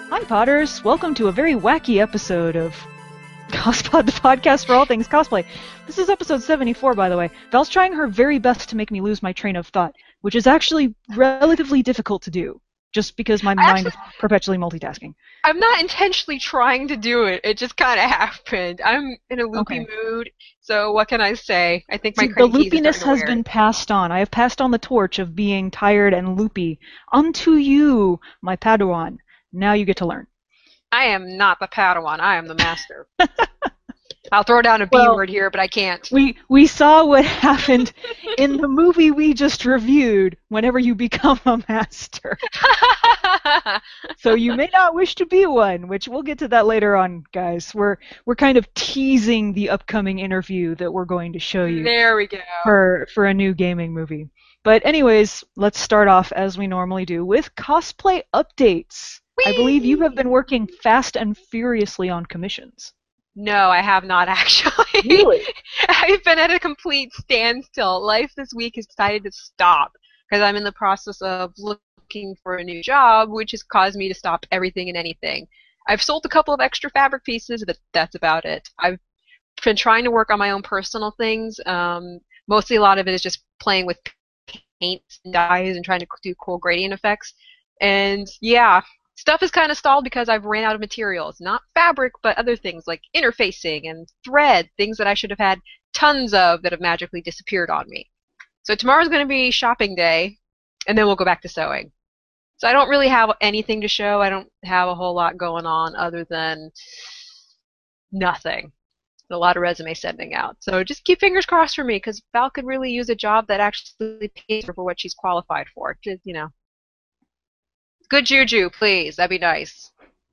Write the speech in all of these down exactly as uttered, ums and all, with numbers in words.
Hi, Potters! Welcome to a very wacky episode of Cospod, the podcast for all things cosplay. This is episode seventy-four, by the way. Val's trying her very best to make me lose my train of thought, which is actually relatively difficult to do, just because my I mind actually, is perpetually multitasking. I'm not intentionally trying to do it. It just kind of happened. I'm in a loopy Okay. mood, so what can I say? I think my See, the cranky keys are loopiness starting to has wear. been passed on. I have passed on the torch of being tired and loopy unto you, my Padawan. Now you get to learn. I am not the Padawan. I am the master. I'll throw down a B Well, word here, but I can't. We we saw what happened in the movie we just reviewed whenever you become a master. So you may not wish to be one, which we'll get to that later on, guys. We're we're kind of teasing the upcoming interview that we're going to show you There we go. for for a new gaming movie. But anyways, let's start off as we normally do with cosplay updates. I believe you have Whee! been working fast and furiously on commissions. No, I have not actually. Really? I've been at a complete standstill. Life this week has decided to stop because I'm in the process of looking for a new job, which has caused me to stop everything and anything. I've sold a couple of extra fabric pieces, but that's about it. I've been trying to work on my own personal things. Um, mostly a lot of it is just playing with paints and dyes and trying to do cool gradient effects. And yeah, stuff is kind of stalled because I've ran out of materials. Not fabric, but other things like interfacing and thread, things that I should have had tons of that have magically disappeared on me. So tomorrow's going to be shopping day, and then we'll go back to sewing. So I don't really have anything to show. I don't have a whole lot going on other than nothing. A lot of resume sending out. So just keep fingers crossed for me because Val could really use a job that actually pays her for what she's qualified for. Just, you know, good juju, please. That'd be nice.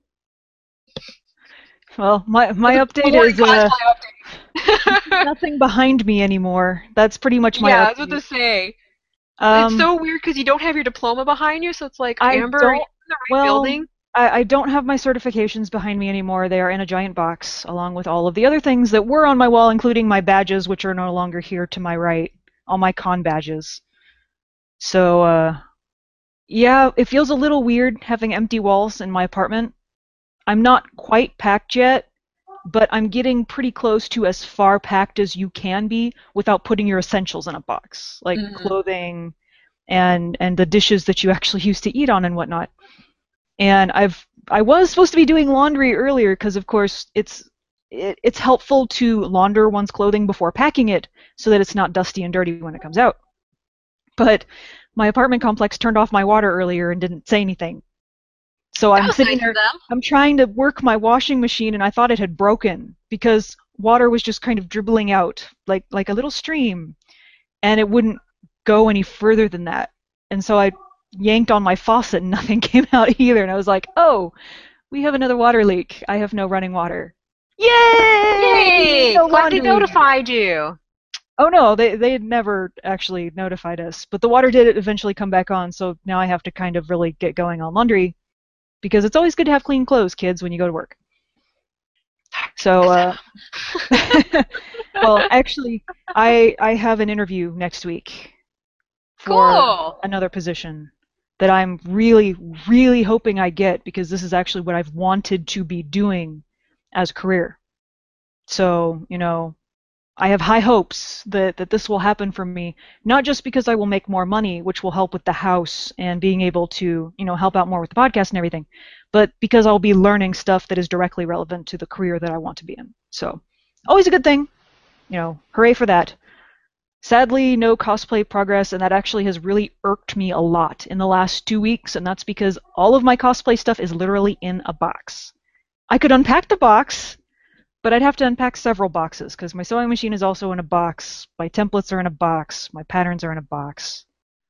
Well, my my update Boring is uh, cosplay update. nothing behind me anymore. That's pretty much my Yeah, I was about update. to say. It's Um, so weird because you don't have your diploma behind you, so it's like, I Amber, are you don't. in the right Well, building? I, I don't have my certifications behind me anymore. They are in a giant box, along with all of the other things that were on my wall, including my badges, which are no longer here to my right. All my con badges. So, uh, yeah, it feels a little weird having empty walls in my apartment. I'm not quite packed yet, but I'm getting pretty close to as far packed as you can be without putting your essentials in a box, like Mm-hmm. clothing and and the dishes that you actually use to eat on and whatnot. And I've I was supposed to be doing laundry earlier because, of course, it's it, it's helpful to launder one's clothing before packing it so that it's not dusty and dirty when it comes out. But my apartment complex turned off my water earlier and didn't say anything. So That I'm was sitting nice of there, them. I'm trying to work my washing machine, and I thought it had broken because water was just kind of dribbling out like like a little stream, and it wouldn't go any further than that. And so I yanked on my faucet, and nothing came out either. And I was like, "Oh, we have another water leak. I have no running water. Yay! Yay! No Glad they laundry." notified you. Oh no, they they had never actually notified us, but the water did eventually come back on. So now I have to kind of really get going on laundry because it's always good to have clean clothes, kids, when you go to work. So, uh, well, actually, I I have an interview next week for Cool. another position that I'm really, really hoping I get because this is actually what I've wanted to be doing as a career. So, you know, I have high hopes that, that this will happen for me, not just because I will make more money, which will help with the house and being able to, you know, help out more with the podcast and everything, but because I'll be learning stuff that is directly relevant to the career that I want to be in. So, always a good thing. You know, hooray for that. Sadly, no cosplay progress, and that actually has really irked me a lot in the last two weeks, and that's because all of my cosplay stuff is literally in a box. I could unpack the box, but I'd have to unpack several boxes because my sewing machine is also in a box, my templates are in a box, my patterns are in a box.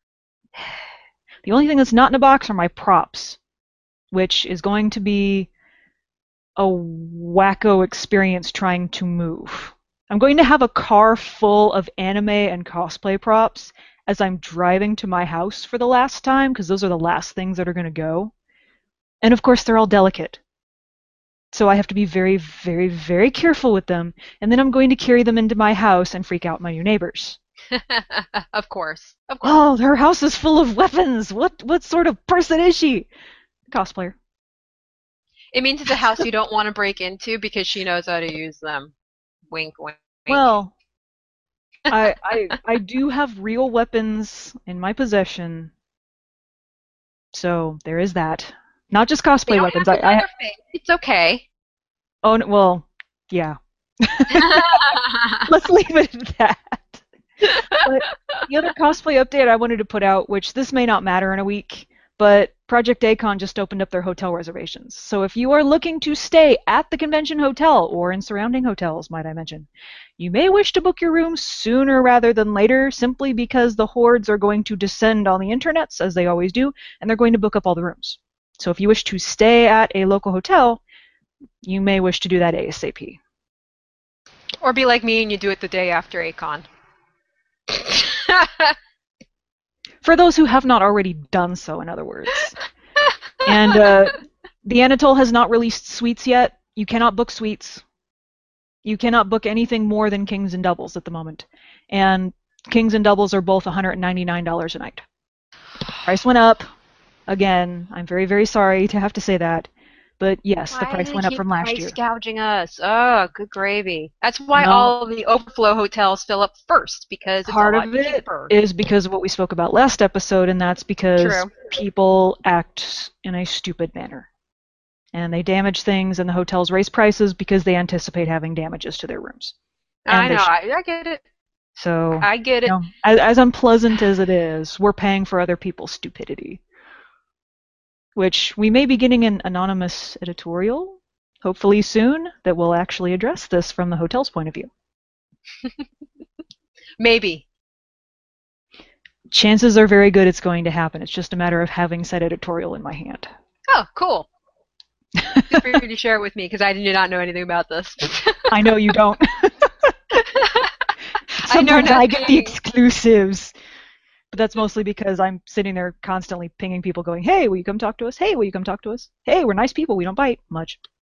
The only thing that's not in a box are my props, which is going to be a wacko experience trying to move. I'm going to have a car full of anime and cosplay props as I'm driving to my house for the last time because those are the last things that are going to go. And of course, they're all delicate. So I have to be very, very, very careful with them. And then I'm going to carry them into my house and freak out my new neighbors. Of course. Of course. Oh, her house is full of weapons. What what sort of person is she? Cosplayer. It means it's a house you don't want to break into because she knows how to use them. Wink, wink, wink. Well, I, I I do have real weapons in my possession, so there is that. Not just They cosplay don't weapons. have I, to I Leatherface. It's okay. oh no, well, yeah. Let's leave it at that. But the other cosplay update I wanted to put out, which this may not matter in a week, but Project Acon just opened up their hotel reservations. So if you are looking to stay at the convention hotel or in surrounding hotels, might I mention, you may wish to book your room sooner rather than later, simply because the hordes are going to descend on the internets, as they always do, and they're going to book up all the rooms. So if you wish to stay at a local hotel, you may wish to do that ASAP. Or be like me and you do it the day after Acon. For those who have not already done so, in other words. And uh, the Anatole has not released suites yet. You cannot book suites. You cannot book anything more than Kings and Doubles at the moment. And Kings and Doubles are both one hundred ninety-nine dollars a night. Price went up. Again, I'm very, very sorry to have to say that. But yes, the Why price do they went up keep from last price year. gouging us? Oh, good gravy. That's why No. all the overflow hotels fill up first, because it's Part a lot of it cheaper. is because of what we spoke about last episode, and that's because True. people act in a stupid manner. And they damage things, and the hotels raise prices because they anticipate having damages to their rooms. And I they know, sh- I, I get it. So, I get it. you know, as, as unpleasant as it is, we're paying for other people's stupidity. Which we may be getting an anonymous editorial, hopefully soon, that will actually address this from the hotel's point of view. Maybe. Chances are very good it's going to happen. It's just a matter of having said editorial in my hand. Oh, cool. Feel free to share it with me, because I do not know anything about this. I know you don't. I know Sometimes I get the nothing. exclusives. But that's mostly because I'm sitting there constantly pinging people going, hey, will you come talk to us? Hey, will you come talk to us? Hey, we're nice people. We don't bite much.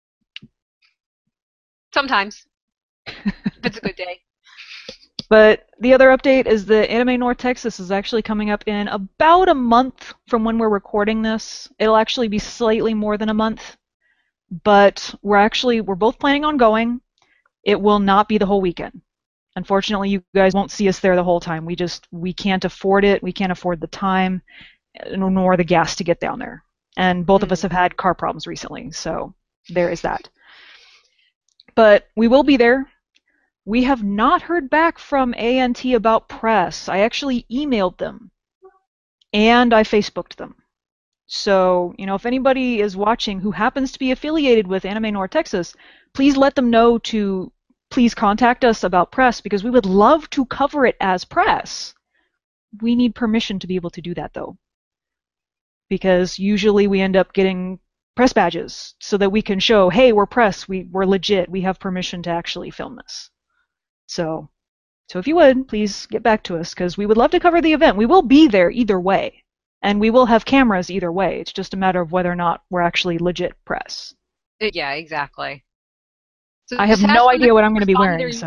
Sometimes. If it's a good day. But the other update is that Anime North Texas is actually coming up in about a month from when we're recording this. It'll actually be slightly more than a month. But we're actually, we're both planning on going. It will not be the whole weekend. Unfortunately, you guys won't see us there the whole time. We just, we can't afford it. We can't afford the time nor the gas to get down there. And both mm. of us have had car problems recently, so there is that. But we will be there. We have not heard back from A N T about press. I actually emailed them. And I Facebooked them. So, you know, if anybody is watching who happens to be affiliated with Anime North Texas, please let them know to please contact us about press, because we would love to cover it as press. We need permission to be able to do that, though. Because usually we end up getting press badges so that we can show, hey, we're press, we, we're legit, we have permission to actually film this. So, so if you would, please get back to us, because we would love to cover the event. We will be there either way. And we will have cameras either way. It's just a matter of whether or not we're actually legit press. Yeah, exactly. So I have no idea what I'm going to be wearing. So.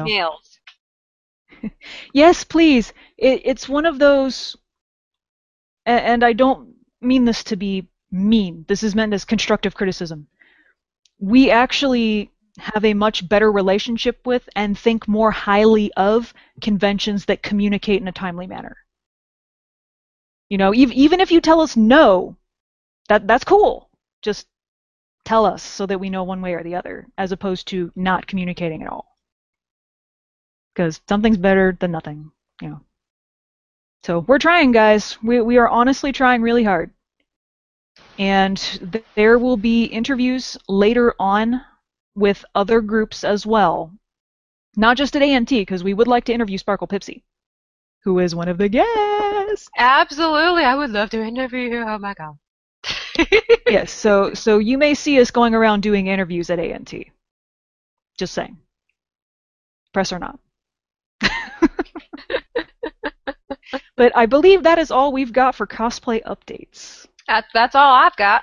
Yes, please. It, it's one of those, and, and I don't mean this to be mean. This is meant as constructive criticism. We actually have a much better relationship with and think more highly of conventions that communicate in a timely manner. You know, even even if you tell us no, that that's cool. Just tell us so that we know one way or the other, as opposed to not communicating at all. Because something's better than nothing, you know. So we're trying, guys. We we are honestly trying really hard. And th- there will be interviews later on with other groups as well. Not just at A N T, because we would like to interview Sparkle Pipsy, who is one of the guests. Absolutely, I would love to interview you. Oh my god. Yes, so so you may see us going around doing interviews at A N T. Just saying. Press or not. But I believe that is all we've got for cosplay updates. That's that's all I've got.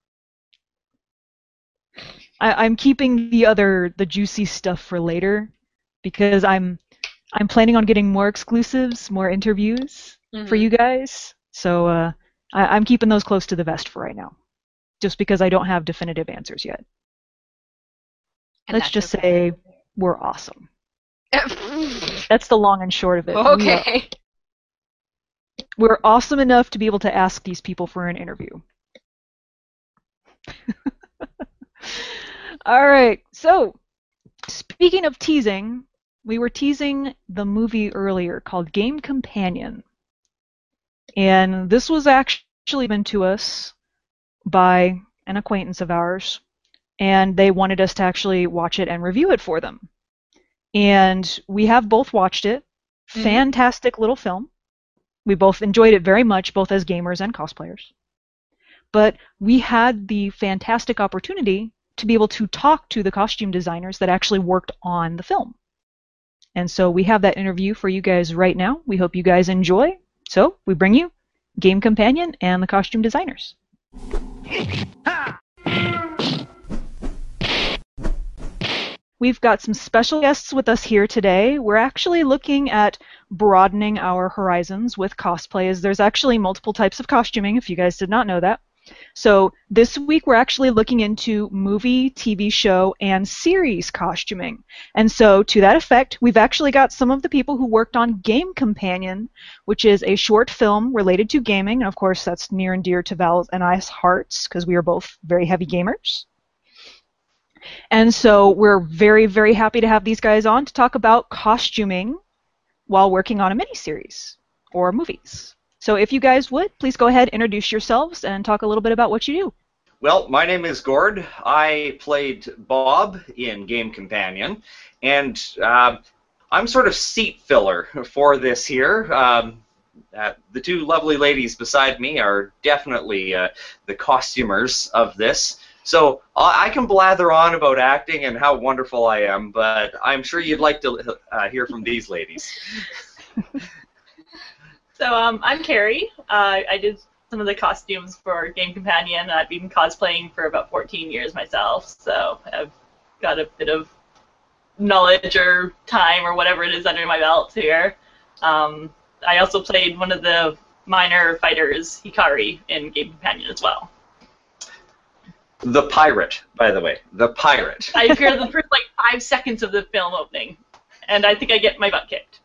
I, I'm keeping the other the juicy stuff for later, because I'm I'm planning on getting more exclusives, more interviews mm-hmm. for you guys. So uh, I, I'm keeping those close to the vest for right now. just because I don't have definitive answers yet. And Let's that's just okay. say we're awesome. That's the long and short of it. We are- Okay. We're awesome enough to be able to ask these people for an interview. All right. So, speaking of teasing, we were teasing the movie earlier called Game Companion. And this was actually given to us by an acquaintance of ours, and they wanted us to actually watch it and review it for them. And we have both watched it. Mhm. Fantastic little film. We both enjoyed it very much, both as gamers and cosplayers. But we had the fantastic opportunity to be able to talk to the costume designers that actually worked on the film. And so we have that interview for you guys right now. We hope you guys enjoy. So we bring you Game Companion and the costume designers. We've got some special guests with us here today. We're actually looking at broadening our horizons with cosplay, as there's actually multiple types of costuming, if you guys did not know that. So this week we're actually looking into movie, T V show, and series costuming. And so to that effect, we've actually got some of the people who worked on Game Companion, which is a short film related to gaming. And of course, that's near and dear to Val's and I's hearts, because we are both very heavy gamers. And so we're very, very happy to have these guys on to talk about costuming while working on a miniseries or movies. So if you guys would, please go ahead, introduce yourselves, and talk a little bit about what you do. Well, my name is Gord. I played Bob in Game Companion, and uh, I'm sort of seat filler for this here. Um, uh, the two lovely ladies beside me are definitely uh, the costumers of this. So uh, I can blather on about acting and how wonderful I am, but I'm sure you'd like to uh, hear from these ladies. So um, I'm Carrie. Uh, I did some of the costumes for Game Companion. I've been cosplaying for about fourteen years myself, so I've got a bit of knowledge or time or whatever it is under my belt here. Um, I also played one of the minor fighters, Hikari, in Game Companion as well. The pirate, by the way. The pirate. I appear the first like five seconds of the film opening, and I think I get my butt kicked.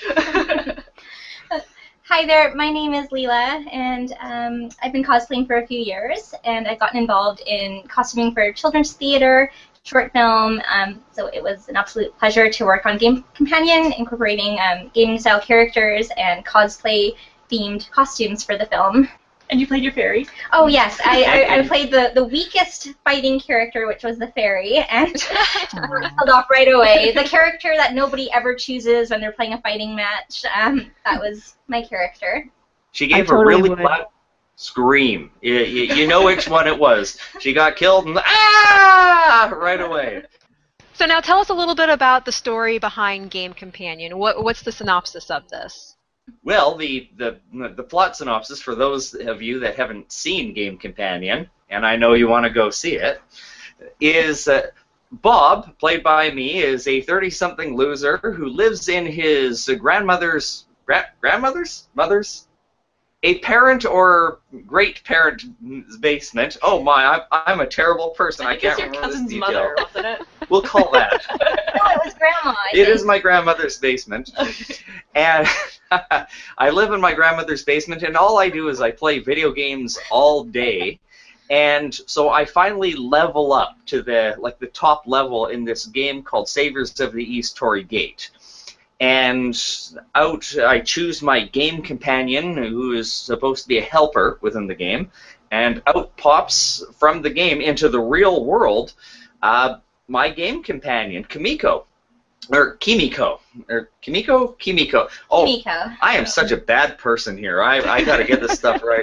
Hi there, my name is Leela, and um, I've been cosplaying for a few years, and I've gotten involved in costuming for children's theater, short film, um, so it was an absolute pleasure to work on Game Companion, incorporating um, gaming-style characters and cosplay-themed costumes for the film. And you played your fairy? Oh yes, I, I, I played the, the weakest fighting character, which was the fairy, and I held off right away. The character that nobody ever chooses when they're playing a fighting match, um, that was my character. She gave I totally a really would. loud scream. You, you, you know which one it was. She got killed and ah right away. So now tell us a little bit about the story behind Game Companion. What, what's the synopsis of this? Well, the, the the plot synopsis for those of you that haven't seen Game Companion, and I know you want to go see it, is uh, Bob, played by me, is a thirty-something loser who lives in his grandmother's gra grandmother's mother's a parent or great parent's basement. Oh my, I'm, I'm a terrible person. I, I can't think it's your remember this cousin's detail. mother, wasn't it? We'll call that. No, it was Grandma, I It think. is my grandmother's basement, and I live in my grandmother's basement, and all I do is I play video games all day, and so I finally level up to the like the top level in this game called Saviors of the East Torii Gate, and out I choose my game companion, who is supposed to be a helper within the game, and out pops from the game into the real world uh, my game companion, Kimiko. Or Kimiko. Or Kimiko? Kimiko. Oh, Kimiko. I am such a bad person here. I, I got to get this stuff right.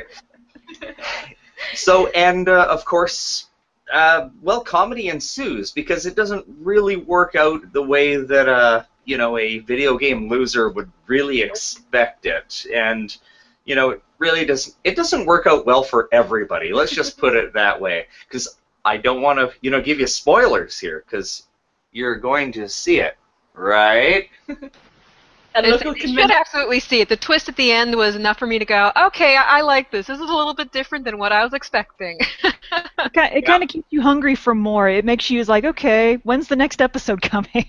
So, and uh, of course, uh, well, comedy ensues because it doesn't really work out the way that uh, you know, a video game loser would really expect it. And, you know, it really doesn't, it doesn't work out well for everybody. Let's just put it that way. Because I don't want to, you know, give you spoilers here because you're going to see it. Right? At It's, local you should convention. absolutely see it. The twist at the end was enough for me to go, okay, I, I like this. This is a little bit different than what I was expecting. It, ki- it kind of keeps you hungry for more. It makes you like, okay, when's the next episode coming?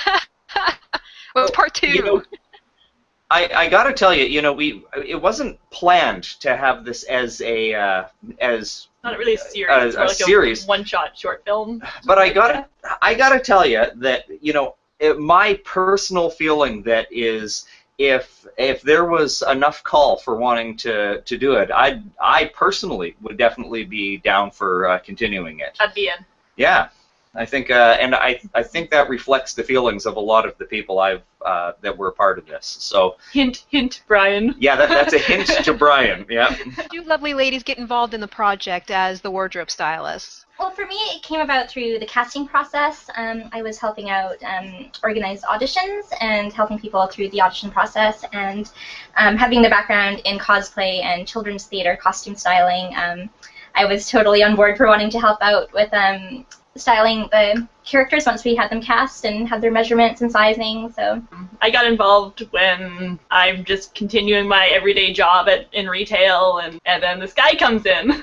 Well, part two. You know, I, I gotta tell you, you know, we it wasn't planned to have this as a uh, as Not really a series, a, it's more a like series, a one-shot short film. but I gotta I gotta tell you that, you know, it, my personal feeling that is, if if there was enough call for wanting to, to do it, I I personally would definitely be down for uh, continuing it. I'd be in. Yeah, I think, uh, and I I think that reflects the feelings of a lot of the people I've uh, that were part of this. So Hint, hint, Brian. yeah, that, that's a hint to Brian. Yeah. You lovely ladies get involved in the project as the wardrobe stylist. Well, for me, it came about through the casting process. Um, I was helping out um, organize auditions and helping people through the audition process, and um, having the background in cosplay and children's theater costume styling, um, I was totally on board for wanting to help out with um, styling the characters once we had them cast and had their measurements and sizing. So I got involved when I'm just continuing my everyday job at in retail, and, and then this guy comes in.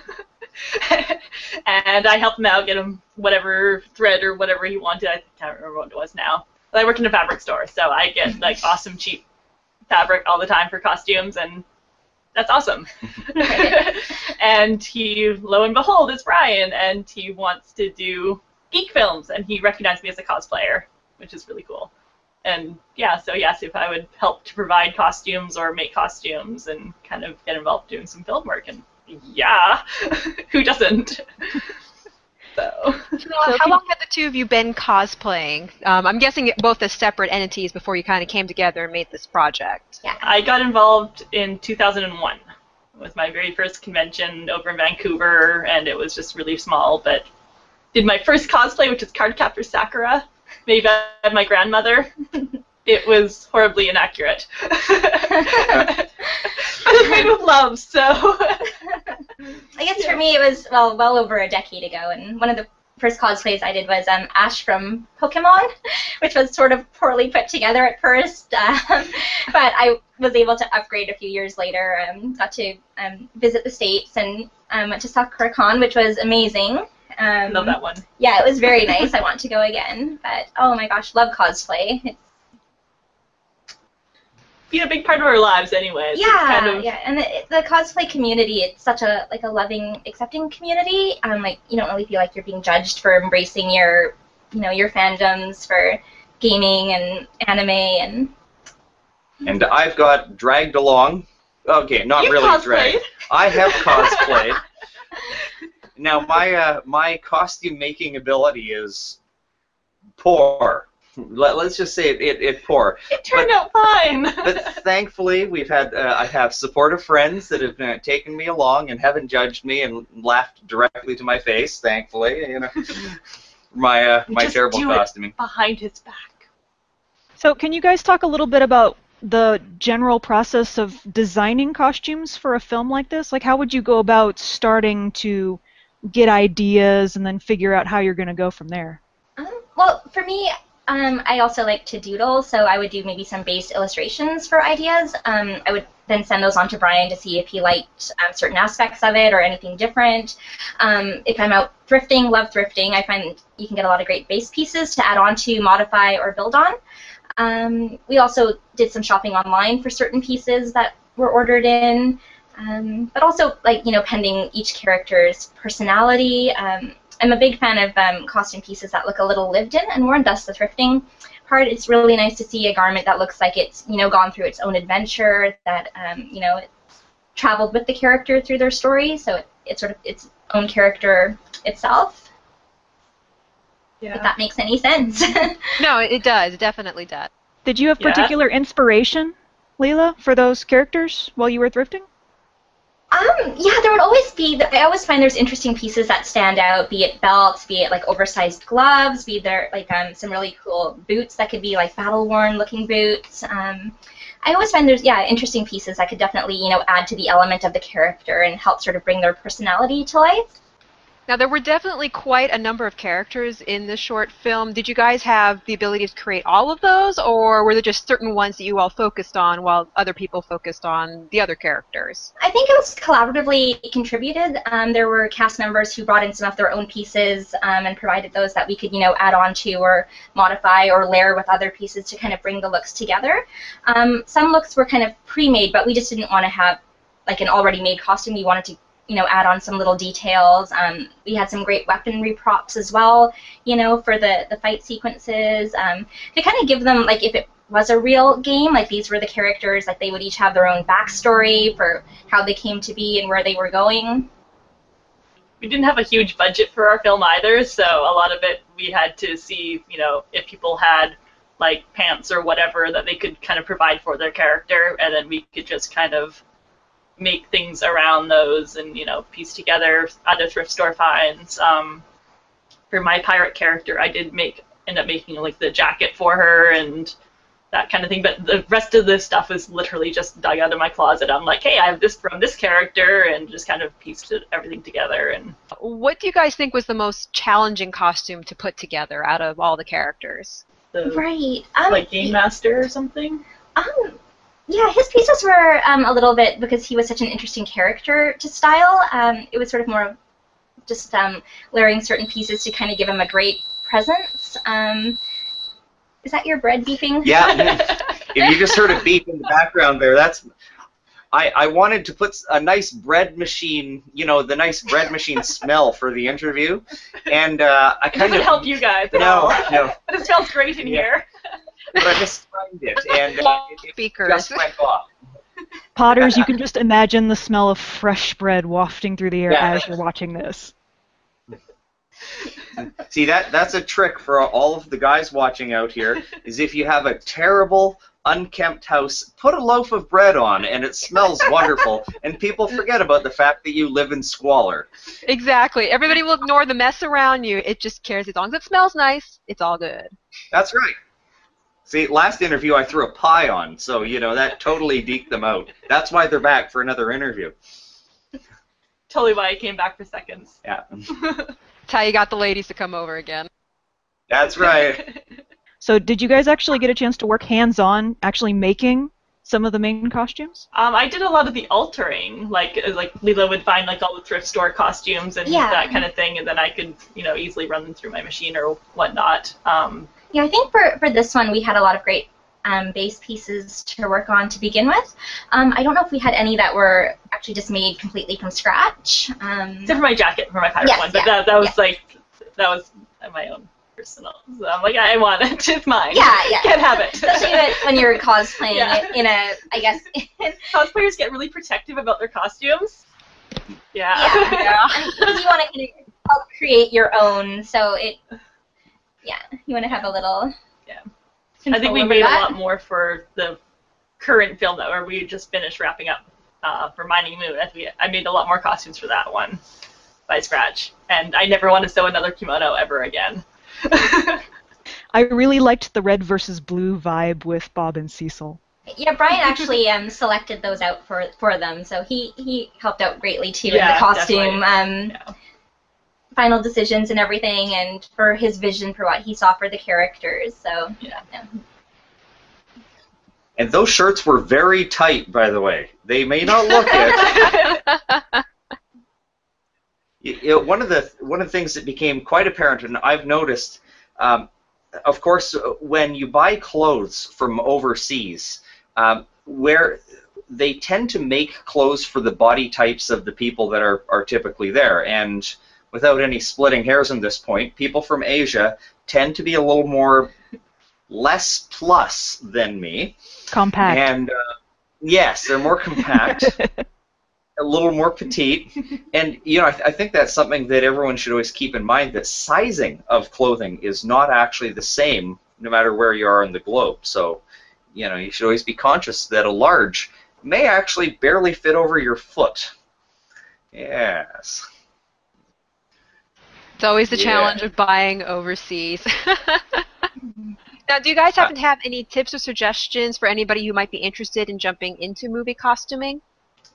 And I help him out, get him whatever thread or whatever he wanted. I can't remember what it was now. But I work in a fabric store, so I get like awesome cheap fabric all the time for costumes, and that's awesome. And he, lo and behold, is Brian, and he wants to do geek films, and he recognized me as a cosplayer, which is really cool. And yeah, so he asked if I would help to provide costumes or make costumes and kind of get involved doing some film work, and yeah, who doesn't? So, So how long had the two of you been cosplaying? Um, I'm guessing it both as separate entities before you kind of came together and made this project. yeah. I got involved in two thousand one. It was my very first convention over in Vancouver, and it was just really small, but did my first cosplay, which is Cardcaptor Sakura, made by my grandmother. It was horribly inaccurate. But it's made with love, so... I guess for me it was, well, well over a decade ago, and one of the first cosplays I did was um, Ash from Pokemon, which was sort of poorly put together at first, um, but I was able to upgrade a few years later, um, got to um, visit the States, and um, went to Sakura Con, which was amazing. Um, Love that one. Yeah, it was very nice. I want to go again, but oh my gosh, love cosplay. It's Been a big part of our lives anyways. It's Yeah, kind of, yeah, and the, the cosplay community, it's such a like a loving, accepting community. Um, like you don't really feel like you're being judged for embracing your, you know, your fandoms for gaming and anime and. And I've got dragged along. Okay, not You really cosplayed. dragged. I have cosplayed. Now my uh, my costume making ability is poor. Let, let's just say it, it, it poor. It turned But- out fine. But thankfully, we've had uh, I have supportive friends that have uh, taken me along and haven't judged me and laughed directly to my face. Thankfully, you know, my uh, We my just terrible do it. costuming. Behind his back. So can you guys talk a little bit about the general process of designing costumes for a film like this? Like, how would you go about starting to get ideas and then figure out how you're going to go from there? Um, well, for me, um, I also like to doodle, so I would do maybe some base illustrations for ideas. Um, I would then send those on to Brian to see if he liked um, certain aspects of it or anything different. Um, if I'm out thrifting, love thrifting, I find you can get a lot of great base pieces to add on to, modify, or build on. Um, we also did some shopping online for certain pieces that were ordered in, um, but also, like, you know, pending each character's personality. Um, I'm a big fan of um, costume pieces that look a little lived in and worn, thus the thrifting part. It's really nice to see a garment that looks like it's, you know, gone through its own adventure, that, um, you know, it's traveled with the character through their story, so it, it's sort of its own character itself, Yeah. if that makes any sense. No, it, it does. It definitely does. Did you have Yeah. particular inspiration, Leela, for those characters while you were thrifting? Um, yeah, there would always be, I always find there's interesting pieces that stand out, be it belts, be it like oversized gloves, be there like um, some really cool boots that could be like battle-worn looking boots. Um, I always find there's, yeah, interesting pieces that could definitely, you know, add to the element of the character and help sort of bring their personality to life. Now, there were definitely quite a number of characters in this short film. Did you guys have the ability to create all of those, or were there just certain ones that you all focused on while other people focused on the other characters? I think it was collaboratively contributed. Um, there were cast members who brought in some of their own pieces um, and provided those that we could, you know, add on to or modify or layer with other pieces to kind of bring the looks together. Um, some looks were kind of pre-made, but we just didn't want to have like an already made costume. We wanted to, you know, add on some little details. Um, we had some great weaponry props as well, you know, for the, the fight sequences, um, to kind of give them, like, if it was a real game, like, these were the characters, like, they would each have their own backstory for how they came to be and where they were going. We didn't have a huge budget for our film either, so a lot of it we had to see, you know, if people had, like, pants or whatever that they could kind of provide for their character, and then we could just kind of make things around those and, you know, piece together out of thrift store finds. Um, for my pirate character, I did make end up making, like, the jacket for her and that kind of thing, but the rest of this stuff is literally just dug out of my closet. I'm like, hey, I have this from this character, and just kind of pieced it, everything together. And what do you guys think was the most challenging costume to put together out of all the characters? The, Right. Um, like, Game Master or something? Um, yeah, his pieces were um, a little bit, because he was such an interesting character to style, um, it was sort of more of just um, layering certain pieces to kind of give him a great presence. Um, is that your bread beeping? Yeah, if you just heard a beep in the background there, that's... I, I wanted to put a nice bread machine, you know, the nice bread machine smell for the interview, and uh, I It kind doesn't of... help you guys at No, all. no. But it smells great in Yeah. here. But I just tried it, and uh, it, it Speakers. just went off. Potters, you can just imagine the smell of fresh bread wafting through the air Yeah. as you're watching this. See, that that's a trick for all of the guys watching out here, is if you have a terrible, unkempt house, put a loaf of bread on, and it smells wonderful, and people forget about the fact that you live in squalor. Exactly. Everybody will ignore the mess around you. It just cares. As long as it smells nice, it's all good. That's right. See, last interview I threw a pie on, so, you know, that totally deked them out. That's why they're back for another interview. Totally why I came back for seconds. Yeah. That's how you got the ladies to come over again. That's right. So did you guys actually get a chance to work hands-on actually making some of the main costumes? Um, I did a lot of the altering, like uh, like Leela would find like all the thrift store costumes and Yeah. that kind of thing, and then I could, you know, easily run them through my machine or whatnot. Um, Yeah, I think for, for this one we had a lot of great um, base pieces to work on to begin with. Um, I don't know if we had any that were actually just made completely from scratch. Um, except for my jacket for my pirate Yes, one, but yeah, that that was yeah. like that was my own personal. So I'm like, I want it. It's mine. yeah, yeah. Can't have it. Especially when- when you're cosplaying Yeah. in a, I guess, Cosplayers get really protective about their costumes. Yeah. yeah. Because you want to kind of help create your own, so it, yeah, you want to have a little. Yeah. I think we control over made that. a lot more for the current film that where we just finished wrapping up uh, for Mining Moon. I, think I made a lot more costumes for that one by scratch, and I never want to sew another kimono ever again. I really liked the red versus blue vibe with Bob and Cecil. Yeah, Brian actually um, selected those out for for them, so he, he helped out greatly too in Yeah, the costume, um, Yeah. final decisions and everything, and for his vision for what he saw for the characters. So Yeah. yeah. And those shirts were very tight, by the way. They may not look it. You- you know, one of the one of the things that became quite apparent, and I've noticed, um, of course, when you buy clothes from overseas, um, where they tend to make clothes for the body types of the people that are, are typically there, and without any splitting hairs on this point, people from Asia tend to be a little more less plus than me, Compact. and uh, yes, they're more compact. A little more petite, and you know, I, th- I think that's something that everyone should always keep in mind, that sizing of clothing is not actually the same no matter where you are in the globe. So, you know, you should always be conscious that a large may actually barely fit over your foot. Yes. It's always the Yeah. challenge of buying overseas. Now, do you guys happen to have any tips or suggestions for anybody who might be interested in jumping into movie costuming?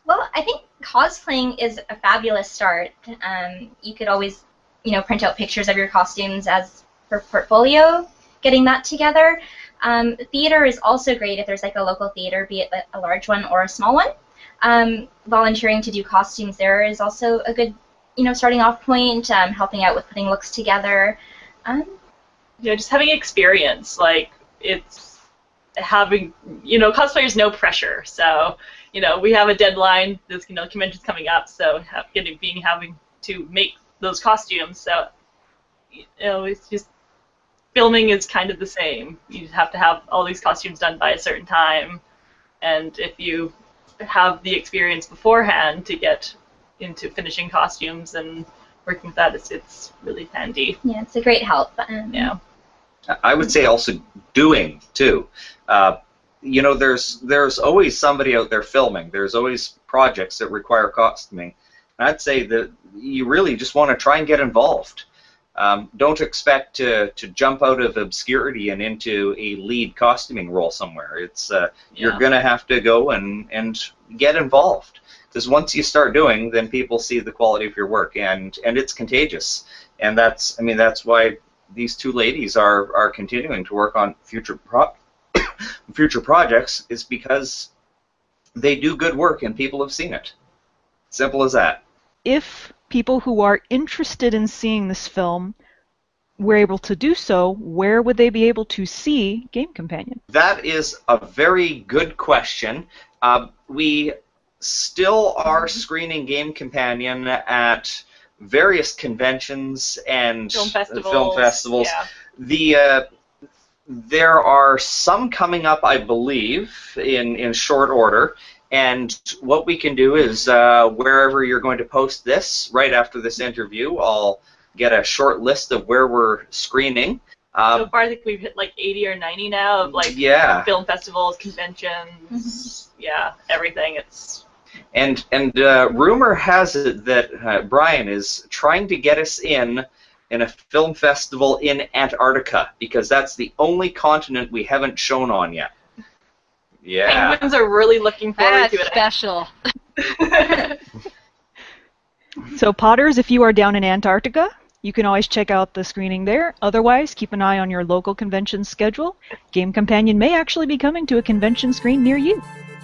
Well, I think cosplaying is a fabulous start. Um, you could always, you know, print out pictures of your costumes as for portfolio, getting that together. Um, theater is also great if there's like a local theater, be it a large one or a small one. Um, volunteering to do costumes there is also a good, you know, starting off point, um, helping out with putting looks together. Um, Yeah, just having experience. Like, it's having, you know, cosplayers no pressure. So, you know, we have a deadline. This, you know, convention's coming up, so have, getting being having to make those costumes. So, you know, it's just filming is kind of the same. You have to have all these costumes done by a certain time, and if you have the experience beforehand to get into finishing costumes and working with that, it's, it's really handy. yeah, it's a great help. Um, Yeah. I would say also doing too. Uh, you know, there's there's always somebody out there filming. There's always projects that require costuming. And I'd say that you really just want to try and get involved. Um, don't expect to to jump out of obscurity and into a lead costuming role somewhere. It's uh, Yeah. you're gonna have to go and and get involved. Because once you start doing, then people see the quality of your work, and and it's contagious. And that's I mean that's why these two ladies are, are continuing to work on future pro future projects, is because they do good work and people have seen it. Simple as that. If people who are interested in seeing this film were able to do so, where would they be able to see Game Companion? That is a very good question. Uh, we still are screening Game Companion at various conventions and Film festivals. film festivals. Yeah. The uh, there are some coming up, I believe, in, in short order. And what we can do is, uh, wherever you're going to post this, right after this interview, I'll get a short list of where we're screening. Uh, So far, I think we've hit like eighty or ninety now of like yeah. film festivals, conventions, yeah, everything. It's And and uh, rumor has it that uh, Brian is trying to get us in in a film festival in Antarctica, because that's the only continent we haven't shown on yet. Yeah. penguins are really looking forward That's to it. special. So Potters, if you are down in Antarctica, you can always check out the screening there. Otherwise, keep an eye on your local convention schedule. Game Companion may actually be coming to a convention screen near you.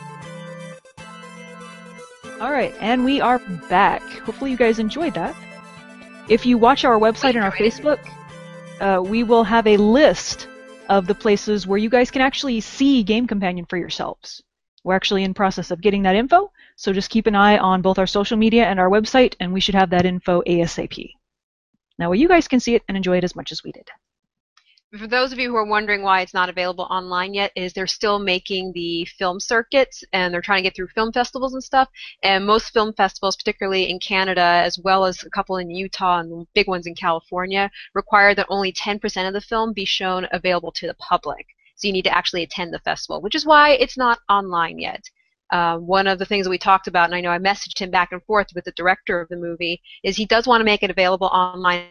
Alright, and we are back. Hopefully you guys enjoyed that. If you watch our website and our Facebook, uh, we will have a list of the places where you guys can actually see Game Companion for yourselves. We're actually in process of getting that info, so just keep an eye on both our social media and our website, and we should have that info ASAP. Now, well, you guys can see it and enjoy it as much as we did. For those of you who are wondering why it's not available online yet, is they're still making the film circuits, and they're trying to get through film festivals and stuff. And most film festivals, particularly in Canada, as well as a couple in Utah and big ones in California, require that only ten percent of the film be shown available to the public. So you need to actually attend the festival, which is why it's not online yet. Uh, one of the things that we talked about, and I know I messaged him back and forth with the director of the movie, is he does want to make it available online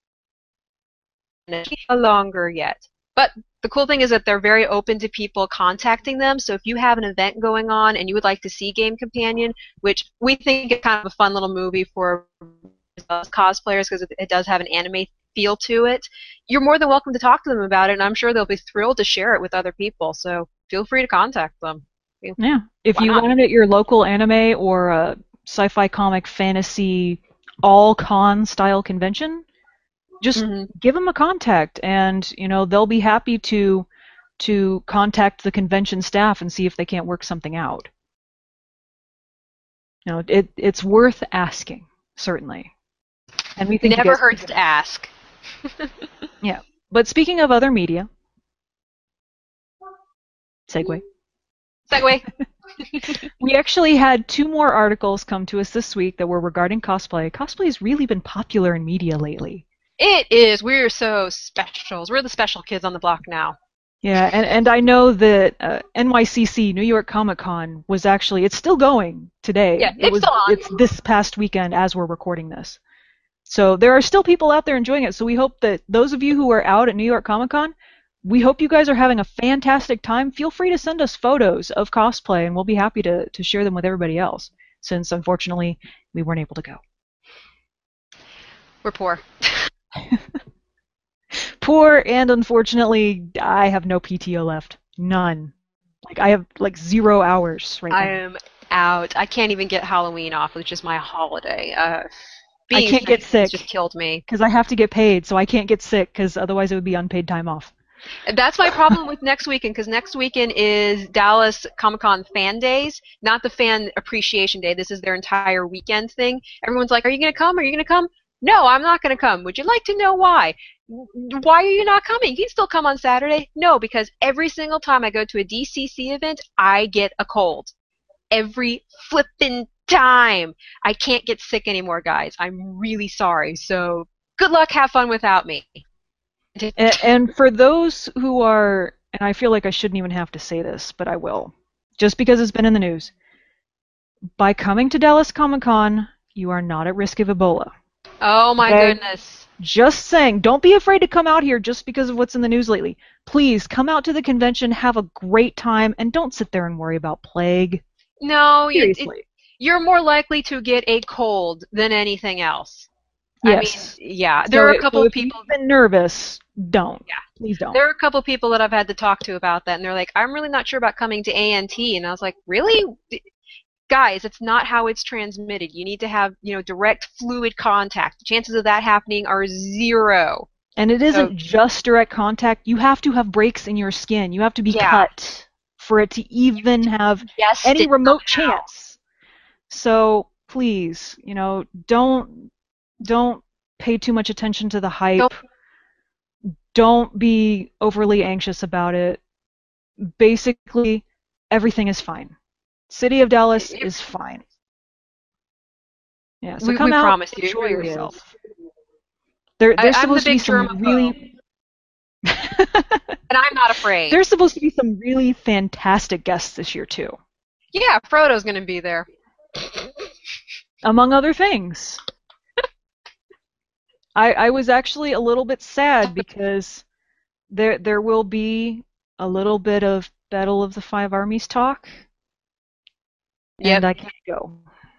longer yet. But the cool thing is that they're very open to people contacting them. So if you have an event going on and you would like to see Game Companion, which we think is kind of a fun little movie for us cosplayers because it, it does have an anime feel to it, you're more than welcome to talk to them about it, and I'm sure they'll be thrilled to share it with other people. So feel free to contact them. Yeah. If Why you not? want it at your local anime or a sci-fi comic fantasy all-con style convention, just Mhm. give them a contact, and you know they'll be happy to to contact the convention staff and see if they can't work something out. You know, it it's worth asking, certainly. And we It think you never guys- hurts to ask. Yeah. But speaking of other media, segue. Segue. We actually had two more articles come to us this week that were regarding cosplay. Cosplay has really been popular in media lately. It is. We're so specials. We're the special kids on the block now. Yeah, and, and I know that uh, N Y C C, New York Comic Con, was actually, it's still going today. Yeah, it it's was, still on. It's this past weekend as we're recording this. So there are still people out there enjoying it. So we hope that those of you who are out at New York Comic Con, we hope you guys are having a fantastic time. Feel free to send us photos of cosplay, and we'll be happy to, to share them with everybody else. since unfortunately we weren't able to go. We're poor. Poor, and unfortunately I have no P T O left. None. Like I have like zero hours right I now. am out. I can't even get Halloween off, which is my holiday. Uh, being I can't get sick just killed me. because I have to get paid, so I can't get sick because otherwise it would be unpaid time off. That's my problem with next weekend, because next weekend is Dallas Comic-Con Fan Days, not the Fan Appreciation Day. This is their entire weekend thing. Everyone's like, are you going to come? Are you going to come? No, I'm not going to come. Would you like to know why? Why are you not coming? You can still come on Saturday. No, because every single time I go to a D C C event, I get a cold. Every flippin' time. I can't get sick anymore, guys. I'm really sorry. So good luck. Have fun without me. And, and for those who are, and I feel like I shouldn't even have to say this, but I will, just because it's been in the news, by coming to Dallas Comic-Con, you are not at risk of Ebola. Oh my Okay? goodness. Just saying, don't be afraid to come out here just because of what's in the news lately. Please, come out to the convention, have a great time, and don't sit there and worry about plague. No, you, it, Seriously. you're more likely to get a cold than anything else. Yes. I mean, yeah, there So are a if- couple so of if people. you've been nervous, don't. Yeah. Please don't. There are a couple of people that I've had to talk to about that, and they're like, "I'm really not sure about coming to A N T," and I was like, "Really, D- guys? It's not how it's transmitted. You need to have, you know, direct fluid contact. The chances of that happening are zero." And it isn't So- just direct contact. You have to have breaks in your skin. You have to be Yeah. cut for it to even have Yes, any it- remote somehow. chance. So please, you know, don't don't pay too much attention to the hype. Don't- Don't be overly anxious about it. Basically, everything is fine. City of Dallas It- is fine. Yeah, so We- come we out, promise you, it enjoy really is. yourself. There, I- there's I'm the supposed to be big some germaphobe. really And I'm not afraid. There's supposed to be some really fantastic guests this year too, Yeah, Frodo's going to be there. among other things. I I was actually a little bit sad because there there will be a little bit of Battle of the Five Armies talk, Yep. and I can't go.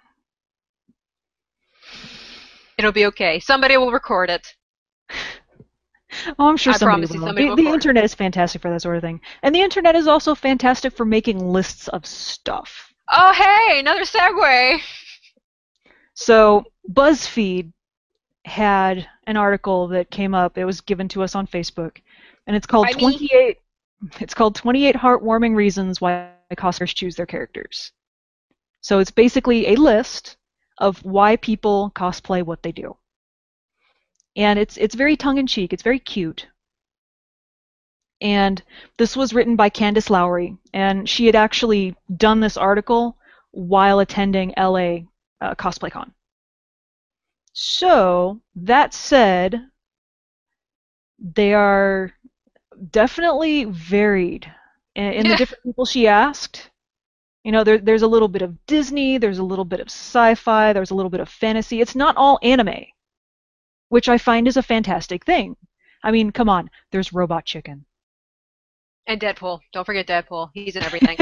It'll be okay. Somebody will record it. Oh, I'm sure I somebody promise you will. somebody The, will the record it. internet is fantastic for that sort of thing, and the internet is also fantastic for making lists of stuff. Oh, hey, another segue. So BuzzFeed had an article that came up. It was given to us on Facebook, and it's called By me. twenty-eight. It's called twenty-eight Heartwarming Reasons Why Cosplayers Choose Their Characters. So it's basically a list of why people cosplay what they do, and it's it's very tongue-in-cheek. It's very cute. And this was written by Candice Lowry, and she had actually done this article while attending L A uh, CosplayCon. So, that said, they are definitely varied in, in the Yeah. different people she asked. You know, there, there's a little bit of Disney, there's a little bit of sci-fi, there's a little bit of fantasy. It's not all anime, which I find is a fantastic thing. I mean, come on, there's Robot Chicken. And Deadpool. Don't forget Deadpool. He's in everything.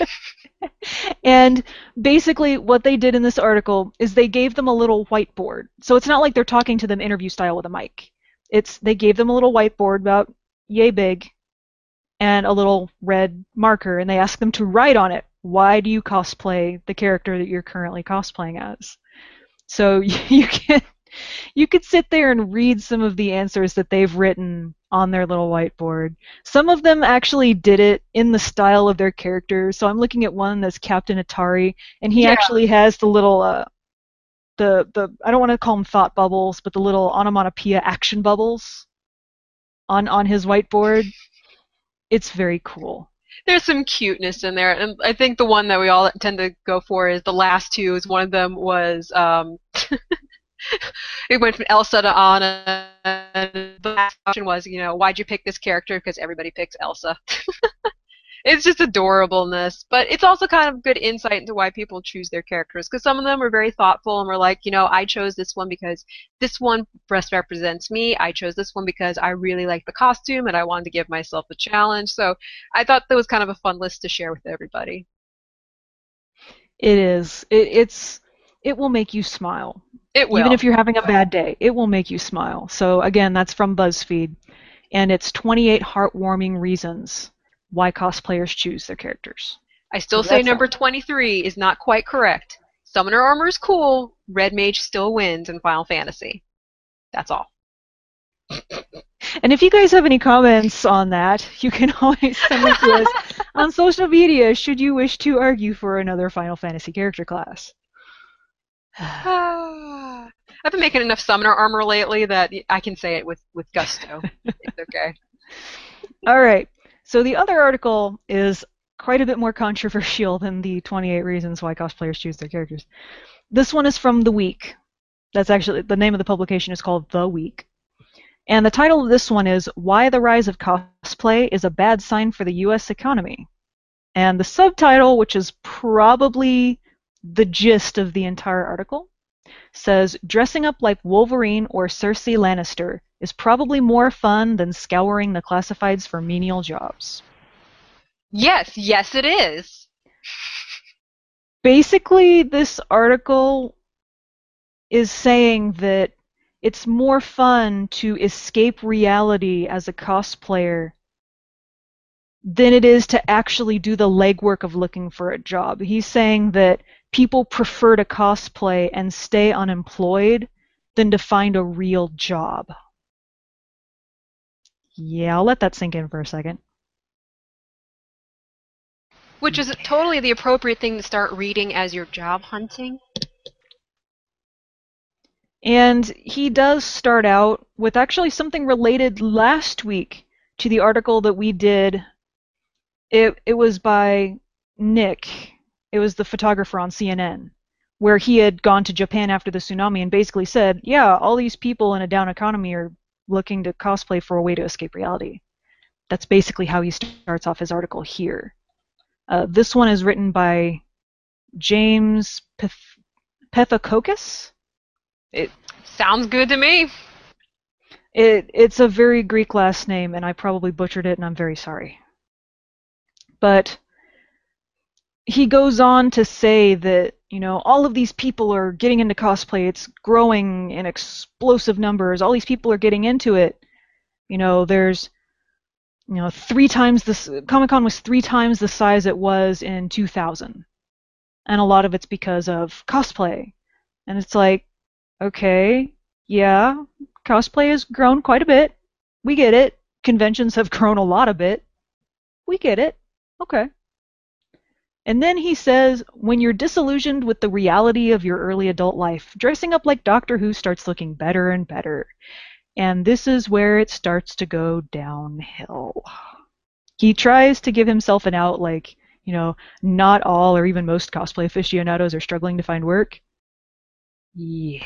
And basically what they did in this article is they gave them a little whiteboard. So it's not like they're talking to them interview style with a mic. It's they gave them a little whiteboard about yay big and a little red marker, and they asked them to write on it, why do you cosplay the character that you're currently cosplaying as? So you can you could sit there and read some of the answers that they've written on their little whiteboard. Some of them actually did it in the style of their characters. So I'm looking at one that's Captain Atari, and he Yeah. actually has the little uh, the the I don't want to call them thought bubbles, but the little onomatopoeia action bubbles on on his whiteboard. It's very cool. There's some cuteness in there, and I think the one that we all tend to go for is the last two. Is one of them was um, it went from Elsa to Anna, and the last option was, you know, why'd you pick this character? Because everybody picks Elsa. It's just adorableness, but it's also kind of good insight into why people choose their characters, because some of them are very thoughtful and were like, you know, I chose this one because this one best represents me. I chose this one because I really like the costume and I wanted to give myself a challenge. So I thought that was kind of a fun list to share with everybody. It is. It, it's. It will make you smile. It will. Even if you're having a bad day, it will make you smile. So again, that's from BuzzFeed, and it's twenty-eight heartwarming reasons why cosplayers choose their characters. I still So say that's number all. twenty-three is not quite correct. Summoner armor is cool. Red mage still wins in Final Fantasy. That's all. And if you guys have any comments on that, you can always send them to us on social media should you wish to argue for another Final Fantasy character class. Ah. I've been making enough summoner armor lately that I can say it with, with gusto. It's okay. All right. So the other article is quite a bit more controversial than the twenty-eight reasons why cosplayers choose their characters. This one is from The Week. That's actually, the name of the publication is called The Week. And the title of this one is Why the Rise of Cosplay is a Bad Sign for the U S Economy. And the subtitle, which is probably the gist of the entire article, says, dressing up like Wolverine or Cersei Lannister is probably more fun than scouring the classifieds for menial jobs. Yes, yes it is. Basically, this article is saying that it's more fun to escape reality as a cosplayer than it is to actually do the legwork of looking for a job. He's saying that people prefer to cosplay and stay unemployed than to find a real job. Yeah, I'll let that sink in for a second. Which is totally the appropriate thing to start reading as you're job hunting. And he does start out with actually something related last week to the article that we did. It it was by Nick. It was the photographer on C N N, where he had gone to Japan after the tsunami and basically said, yeah, all these people in a down economy are looking to cosplay for a way to escape reality. That's basically how he starts off his article here. Uh, this one is written by James Peth- Pethakokis. It sounds good to me. It it's a very Greek last name, and I probably butchered it, and I'm very sorry. But he goes on to say that, you know, all of these people are getting into cosplay. It's growing in explosive numbers. All these people are getting into it. You know, there's, you know, three times this. Comic-Con was three times the size it was in two thousand, and a lot of it's because of cosplay. And it's like, okay, yeah, cosplay has grown quite a bit. We get it. Conventions have grown a lot a bit. We get it. Okay. And then he says, when you're disillusioned with the reality of your early adult life, dressing up like Doctor Who starts looking better and better. And this is where it starts to go downhill. He tries to give himself an out, like, you know, not all or even most cosplay aficionados are struggling to find work. Yeah.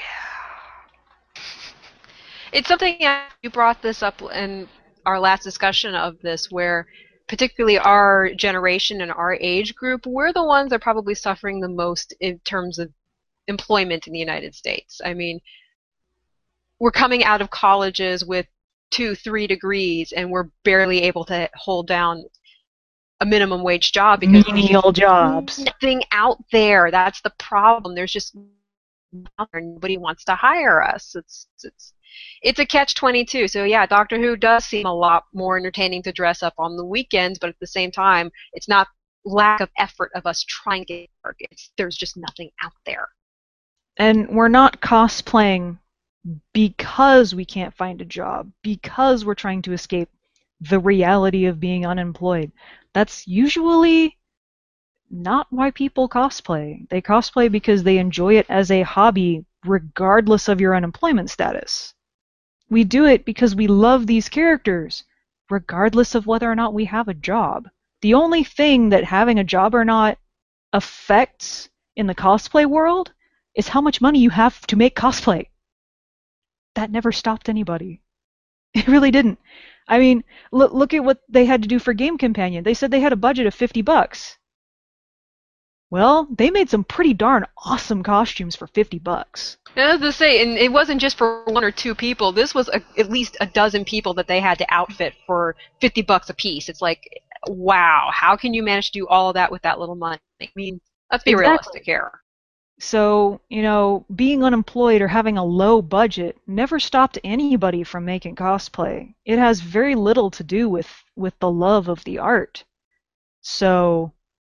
It's something that you brought this up in our last discussion of this, where particularly our generation and our age group, we're the ones that are probably suffering the most in terms of employment in the United States. I mean, we're coming out of colleges with two, three degrees, and we're barely able to hold down a minimum wage job because menial jobs. Nothing out there. That's the problem. There's just out there. Nobody wants to hire us. It's it's it's a catch twenty-two. So yeah, Doctor Who does seem a lot more entertaining to dress up on the weekends, but at the same time, it's not lack of effort of us trying to get work. It's there's just nothing out there. And we're not cosplaying because we can't find a job, because we're trying to escape the reality of being unemployed. That's usually not why people cosplay. They cosplay because they enjoy it as a hobby, regardless of your unemployment status. We do it because we love these characters, regardless of whether or not we have a job. The only thing that having a job or not affects in the cosplay world is how much money you have to make cosplay. That never stopped anybody. It really didn't. I mean, look, look at what they had to do for Game Companion. They said they had a budget of fifty bucks. Well, they made some pretty darn awesome costumes for fifty bucks. And as I say, and it wasn't just for one or two people. This was a, at least a dozen people that they had to outfit for fifty bucks a piece. It's like, wow, how can you manage to do all of that with that little money? I mean, Let's be Exactly. realistic here. So, you know, being unemployed or having a low budget never stopped anybody from making cosplay. It has very little to do with, with the love of the art. So,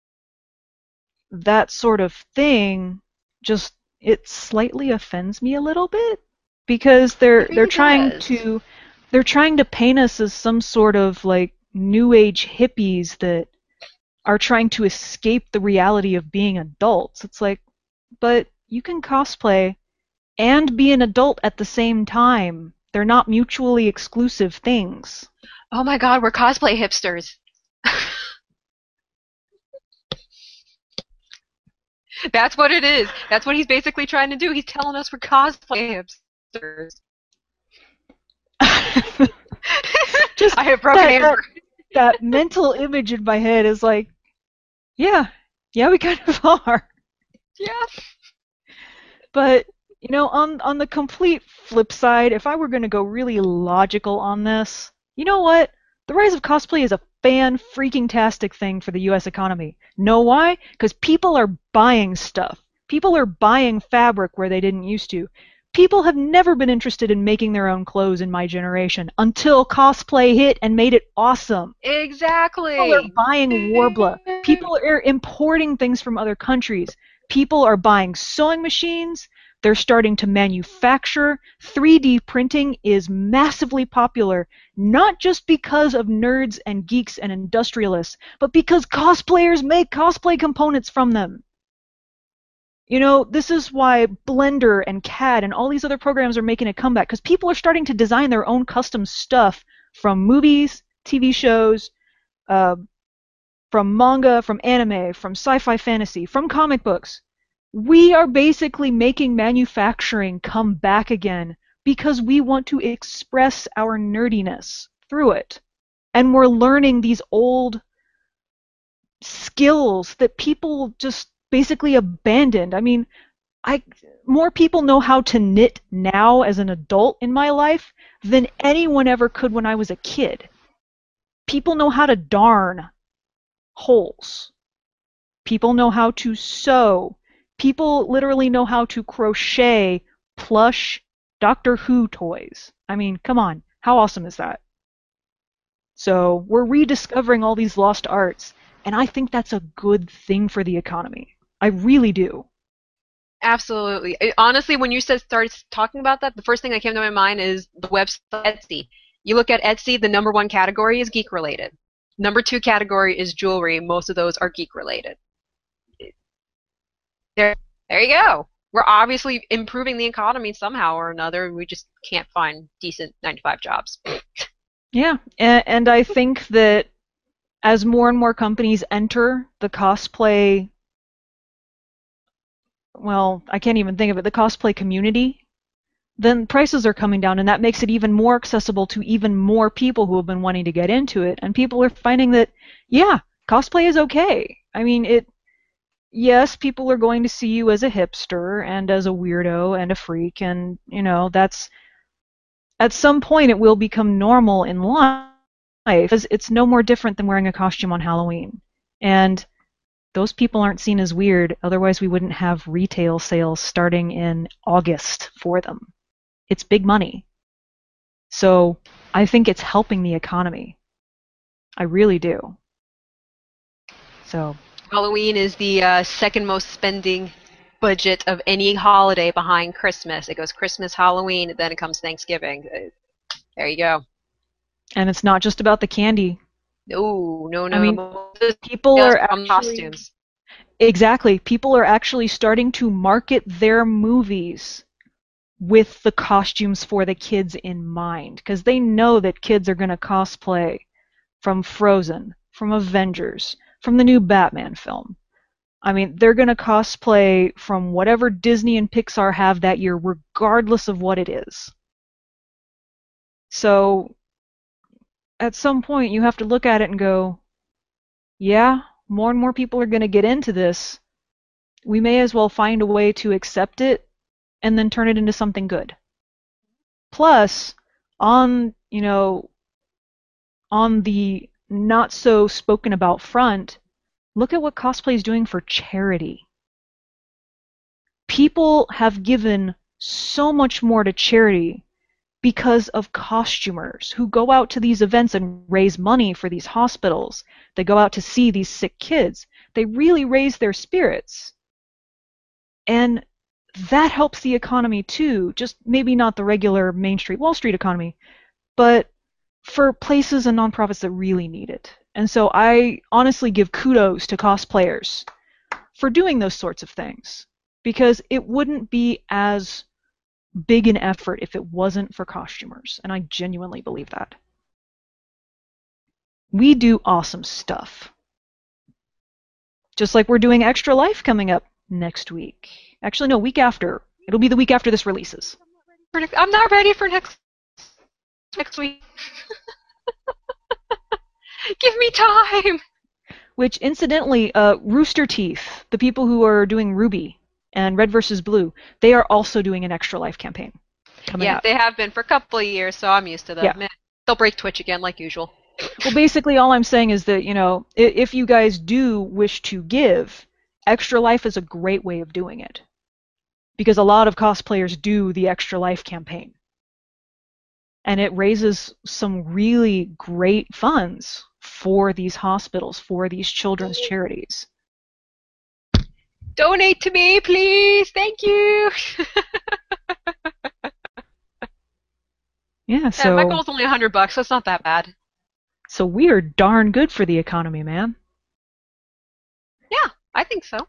that sort of thing just, it slightly offends me a little bit because they're It they're really trying does. to they're trying to paint us as some sort of like new age hippies that are trying to escape the reality of being adults. It's like, but you can cosplay and be an adult at the same time. They're not mutually exclusive things. Oh my god, we're cosplay hipsters. That's what it is. That's what he's basically trying to do. He's telling us we're cosplay hipsters. Just I have broken that, Amber. that, that mental image in my head is like, yeah, yeah, we kind of are. Yeah. But, you know, on on the complete flip side, if I were going to go really logical on this, you know what? The rise of cosplay is a fan-freaking-tastic thing for the U S economy. Know why? Because people are buying stuff. People are buying fabric where they didn't used to. People have never been interested in making their own clothes in my generation until cosplay hit and made it awesome. Exactly. People are buying Warbler. People are importing things from other countries. People are buying sewing machines. They're starting to manufacture. three D printing is massively popular, not just because of nerds and geeks and industrialists, but because cosplayers make cosplay components from them. You know, this is why Blender and C A D and all these other programs are making a comeback, because people are starting to design their own custom stuff from movies, T V shows, uh, from manga, from anime, from sci-fi fantasy, from comic books. We are basically making manufacturing come back again because we want to express our nerdiness through it. And we're learning these old skills that people just basically abandoned. I mean, I more people know how to knit now as an adult in my life than anyone ever could when I was a kid. People know how to darn holes. People know how to sew. People literally know how to crochet plush Doctor Who toys. I mean, come on. How awesome is that? So we're rediscovering all these lost arts, and I think that's a good thing for the economy. I really do. Absolutely. I- Honestly, when you said started talking about that, the first thing that came to my mind is the website Etsy. You look at Etsy, the number one category is geek related. Number two category is jewelry. Most of those are geek related. There, there you go. We're obviously improving the economy somehow or another, and we just can't find decent nine to five jobs. Yeah, and, and I think that as more and more companies enter the cosplay, well, I can't even think of it, the cosplay community, then prices are coming down, and that makes it even more accessible to even more people who have been wanting to get into it. And people are finding that, yeah, cosplay is okay. I mean, it. Yes, people are going to see you as a hipster and as a weirdo and a freak, and, you know, that's, at some point it will become normal in life, because it's no more different than wearing a costume on Halloween. And those people aren't seen as weird, otherwise we wouldn't have retail sales starting in August for them. It's big money. So I think it's helping the economy. I really do. So... Halloween is the uh, second most spending budget of any holiday behind Christmas. It goes Christmas, Halloween, then it comes Thanksgiving. Uh, There you go. And it's not just about the candy. No, no, no. I mean, The people sales are from actually... costumes. Exactly. People are actually starting to market their movies with the costumes for the kids in mind, because they know that kids are going to cosplay from Frozen, from Avengers, from the new Batman film. I mean, they're going to cosplay from whatever Disney and Pixar have that year, regardless of what it is. So, at some point, you have to look at it and go, yeah, more and more people are going to get into this. We may as well find a way to accept it and then turn it into something good. Plus, on, you know, on the not so spoken about front, look at what cosplay is doing for charity. People have given so much more to charity because of costumers who go out to these events and raise money for these hospitals. They go out to see these sick kids. They really raise their spirits. And that helps the economy too, just maybe not the regular Main Street, Wall Street economy, but for places and nonprofits that really need it. And so I honestly give kudos to cosplayers for doing those sorts of things, because it wouldn't be as big an effort if it wasn't for costumers, and I genuinely believe that. We do awesome stuff. Just like we're doing Extra Life coming up next week. Actually, no, week after. It'll be the week after this releases. I'm not ready for next next week. Give me time! Which, incidentally, uh, Rooster Teeth, the people who are doing Ruby and Red versus. Blue, they are also doing an Extra Life campaign coming Yeah, up. they have been for a couple of years, so I'm used to them. Yeah. They'll break Twitch again, like usual. Well, basically, all I'm saying is that, you know, if, if you guys do wish to give, Extra Life is a great way of doing it. Because a lot of cosplayers do the Extra Life campaign. And it raises some really great funds for these hospitals, for these children's charities. Donate to me, please! Thank you! Yeah, Yeah, so my goal's only a hundred bucks, so it's not that bad. so we are darn good for the economy, man. Yeah, I think so.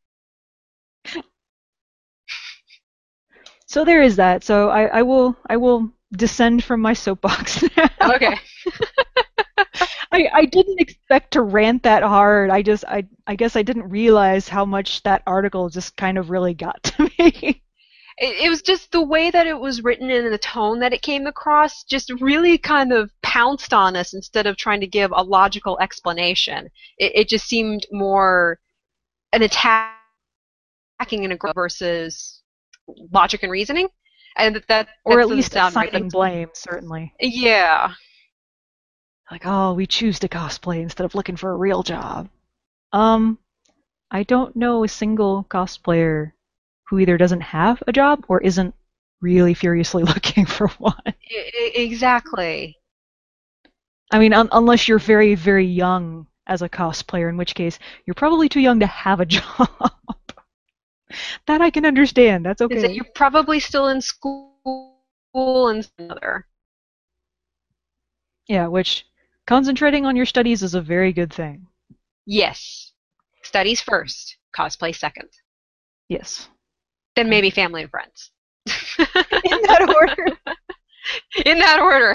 So there is that. So I, I will I will descend from my soapbox. Okay. I, I didn't expect to rant that hard. I just I I guess I didn't realize how much that article just kind of really got to me. It, it was just the way that it was written and the tone that it came across just really kind of pounced on us instead of trying to give a logical explanation. It, it just seemed more an attack, attacking an aggressor versus logic and reasoning. And that, that Or that at doesn't least sound right. assigning blame, certainly. Yeah. Like, oh, we choose to cosplay instead of looking for a real job. Um, I don't know a single cosplayer who either doesn't have a job or isn't really furiously looking for one. I- I- exactly. I mean, un- unless you're very, very young as a cosplayer, in which case you're probably too young to have a job. That I can understand. That's okay. Is that you're probably still in school and another. Yeah, which concentrating on your studies is a very good thing. Yes. Studies first, cosplay second. Yes. Then maybe family and friends. In that order. In that order.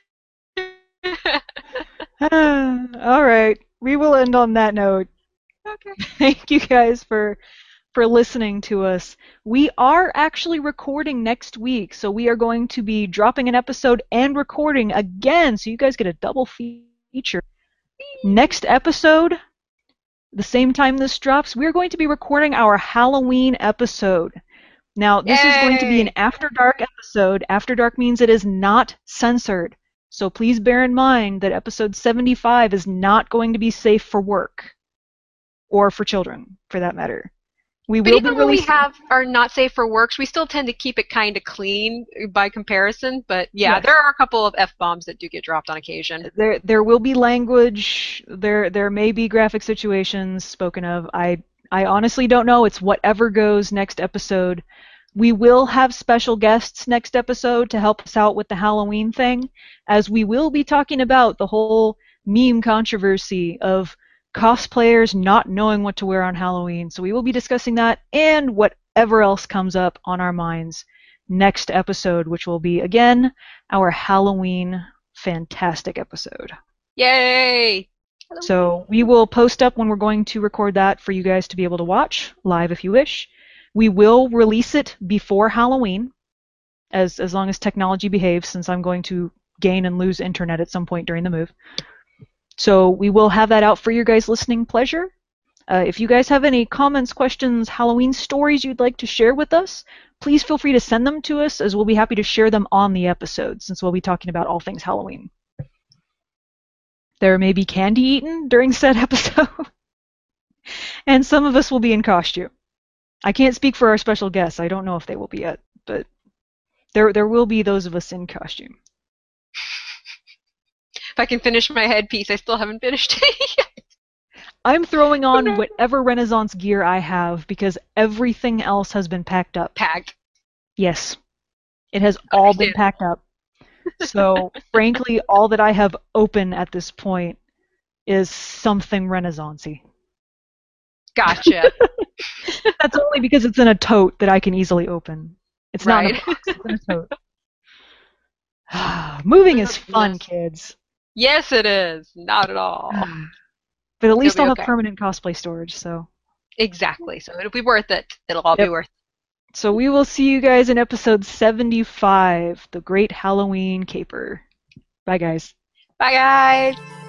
All right. We will end on that note. Okay. Thank you guys for for listening to us. We are actually recording next week, so we are going to be dropping an episode and recording again, so you guys get a double feature. Next episode, the same time this drops, we're going to be recording our Halloween episode. Now, this is going to be an Yay. After Dark episode. After Dark means it is not censored. So please bear in mind that episode seventy-five is not going to be safe for work. Or for children, for that matter. We But will even be when we releasing... have are not safe for works, we still tend to keep it kind of clean by comparison. But yeah, Yeah. there are a couple of F-bombs that do get dropped on occasion. There, there will be language. There, there may be graphic situations spoken of. I, I honestly don't know. It's whatever goes next episode. We will have special guests next episode to help us out with the Halloween thing, as we will be talking about the whole meme controversy of cosplayers not knowing what to wear on Halloween. So we will be discussing that and whatever else comes up on our minds next episode, which will be, again, our Halloween fantastic episode. Yay! So we will post up when we're going to record that for you guys to be able to watch live if you wish. We will release it before Halloween, as as long as technology behaves, since I'm going to gain and lose internet at some point during the move. So we will have that out for your guys' listening pleasure. Uh, if you guys have any comments, questions, Halloween stories you'd like to share with us, please feel free to send them to us, as we'll be happy to share them on the episode, since we'll be talking about all things Halloween. There may be candy eaten during said episode. And some of us will be in costume. I can't speak for our special guests. I don't know if they will be yet, but there there will be those of us in costume. If I can finish my headpiece, I still haven't finished it yet. I'm throwing on no. whatever Renaissance gear I have because everything else has been packed up. Packed. Yes. It has all been packed up. So, frankly, all that I have open at this point is something Renaissance-y. Gotcha. That's only because it's in a tote that I can easily open. It's not in Right. a box, it's in a tote. Moving is fun, Yes. kids. Yes, it is. Not at all. But at least It'll I'll be have okay. permanent cosplay storage, so. Exactly. So it'll be worth it. It'll all Yep. be worth it. So we will see you guys in episode seventy-five, The Great Halloween Caper. Bye, guys. Bye, guys.